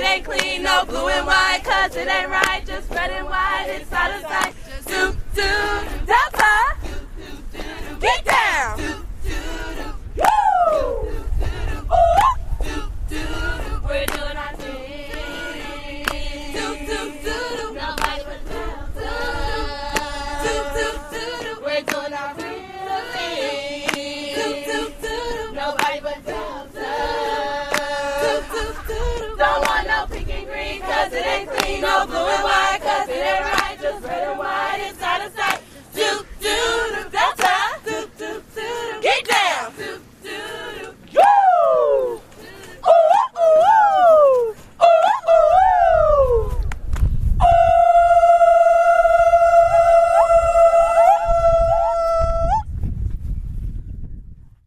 ain't clean, no blue and white, cause it ain't right. Just red and white, it's out of sight.